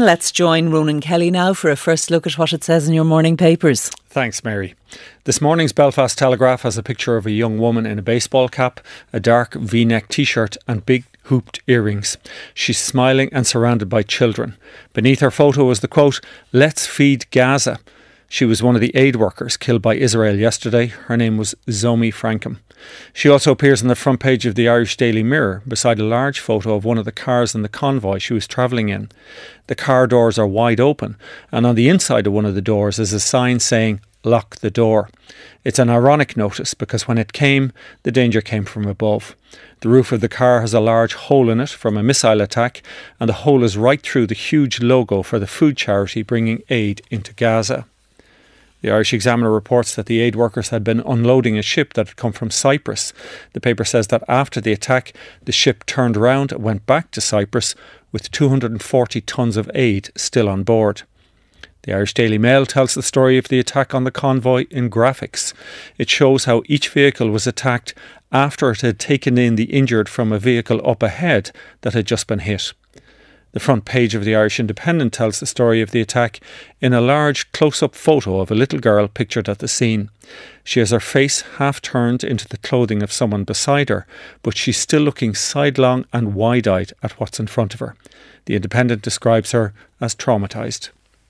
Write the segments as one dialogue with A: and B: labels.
A: Let's join Ronan Kelly now for a first look at what it says in your morning papers.
B: Thanks, Mary. This morning's Belfast Telegraph has a picture of a young woman in a baseball cap, a dark V-neck t-shirt and big hooped earrings. She's smiling and surrounded by children. Beneath her photo is the quote, "Let's feed Gaza." She was one of the aid workers killed by Israel yesterday. Her name was Zomi Frankham. She also appears on the front page of the Irish Daily Mirror beside a large photo of one of the cars in the convoy she was travelling in. The car doors are wide open, and on the inside of one of the doors is a sign saying, "Lock the door." It's an ironic notice because when it came, the danger came from above. The roof of the car has a large hole in it from a missile attack, and the hole is right through the huge logo for the food charity bringing aid into Gaza. The Irish Examiner reports that the aid workers had been unloading a ship that had come from Cyprus. The paper says that after the attack, the ship turned around and went back to Cyprus with 240 tonnes of aid still on board. The Irish Daily Mail tells the story of the attack on the convoy in graphics. It shows how each vehicle was attacked after it had taken in the injured from a vehicle up ahead that had just been hit. The front page of the Irish Independent tells the story of the attack in a large close-up photo of a little girl pictured at the scene. She has her face half turned into the clothing of someone beside her, but she's still looking sidelong and wide-eyed at what's in front of her. The Independent describes her as traumatised.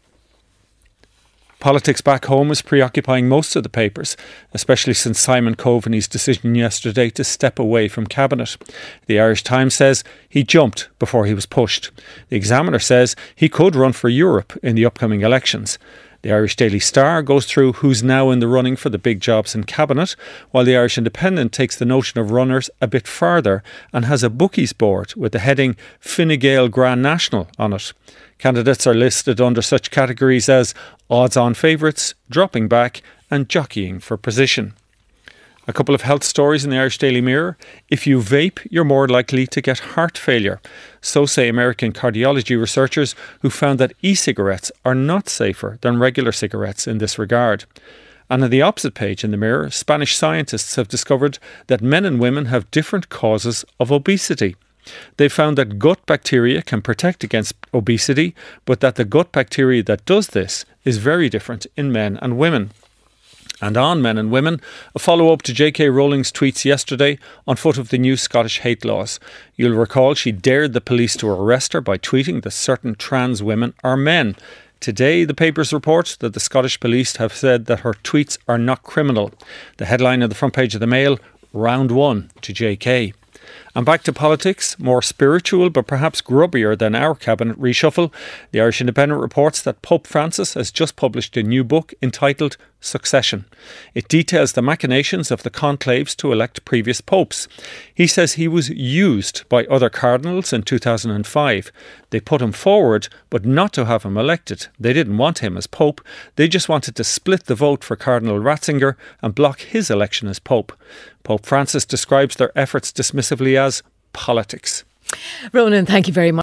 B: Politics back home is preoccupying most of the papers, especially since Simon Coveney's decision yesterday to step away from Cabinet. The Irish Times says he jumped before he was pushed. The Examiner says he could run for Europe in the upcoming elections. The Irish Daily Star goes through who's now in the running for the big jobs in Cabinet, while the Irish Independent takes the notion of runners a bit further and has a bookies board with the heading Fine Gael Grand National on it. Candidates are listed under such categories as odds-on favourites, dropping back and jockeying for position. A couple of health stories in the Irish Daily Mirror. If you vape, you're more likely to get heart failure. So say American cardiology researchers who found that e-cigarettes are not safer than regular cigarettes in this regard. And on the opposite page in the Mirror, Spanish scientists have discovered that men and women have different causes of obesity. They found that gut bacteria can protect against obesity, but that the gut bacteria that does this is very different in men and women. And on men and women, a follow-up to J.K. Rowling's tweets yesterday on foot of the new Scottish hate laws. You'll recall she dared the police to arrest her by tweeting that certain trans women are men. Today, the papers report that the Scottish police have said that her tweets are not criminal. The headline on the front page of the Mail, Round 1 to J.K. And back to politics, more spiritual but perhaps grubbier than our cabinet reshuffle. The Irish Independent reports that Pope Francis has just published a new book entitled Succession. It details the machinations of the conclaves to elect previous popes. He says he was used by other cardinals in 2005. They put him forward, but not to have him elected. They didn't want him as pope. They just wanted to split the vote for Cardinal Ratzinger and block his election as pope. Pope Francis describes their efforts dismissively as politics.
A: Ronan, thank you very much.